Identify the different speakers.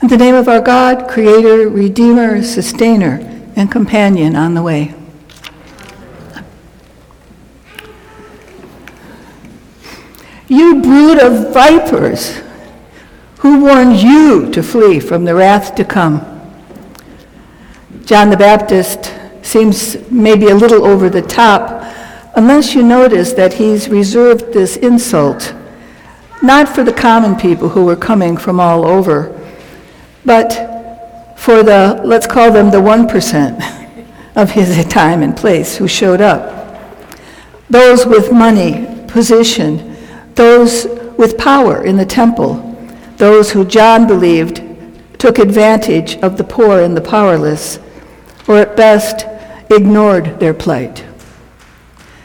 Speaker 1: In the name of our God, Creator, Redeemer, Sustainer, and Companion on the way. You brood of vipers, who warned you to flee from the wrath to come? John the Baptist seems maybe a little over the top, unless you notice that he's reserved this insult, not for the common people who were coming from all over, but for the, let's call them the 1% of his time and place who showed up. Those with money, position, those with power in the temple, those who John believed took advantage of the poor and the powerless, or at best ignored their plight.